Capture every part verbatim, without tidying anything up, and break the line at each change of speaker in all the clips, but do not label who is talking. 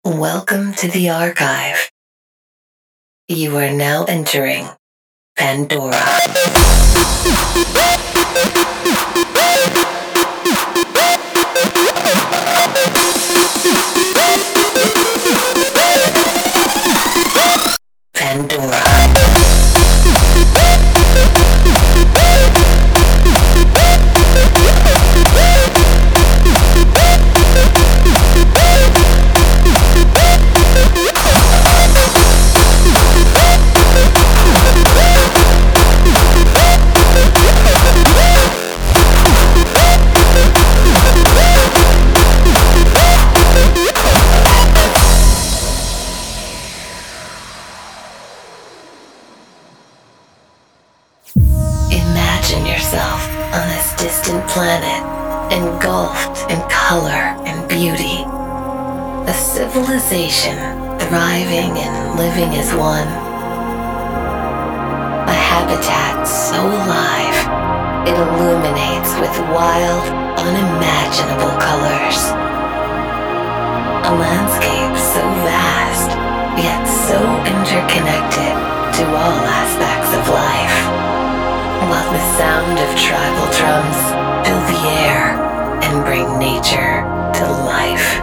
Welcome to the archive. You are now entering Pandora. Pandora. Imagine yourself on this distant planet, engulfed in color and beauty. A civilization thriving and living as one. A habitat so alive, it illuminates with wild, unimaginable colors. A landscape so vast, yet so interconnected to all aspects of life. While the sound of tribal drums fill the air and bring nature to life.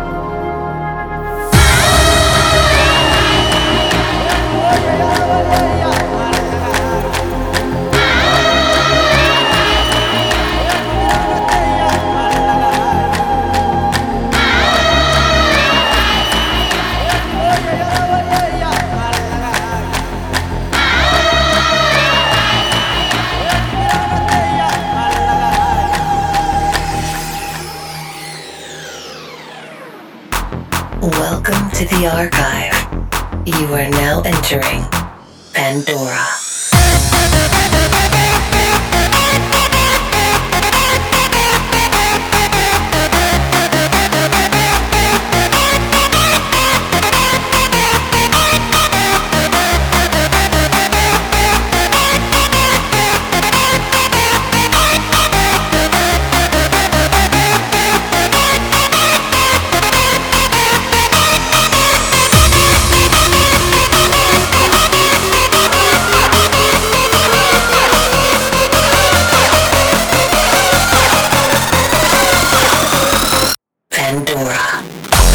Welcome to the archive. You are now entering Pandora. Pandora.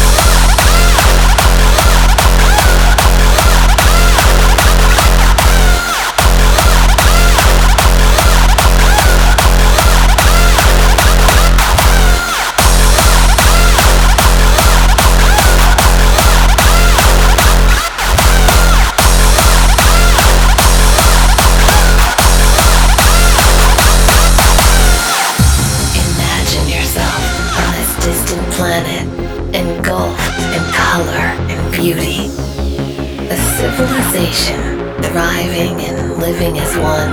Imagine yourself on this distant planet, engulfed in color and beauty. A civilization thriving and living as one.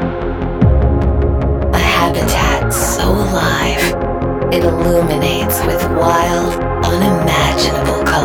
A habitat so alive, it illuminates with wild, unimaginable colors.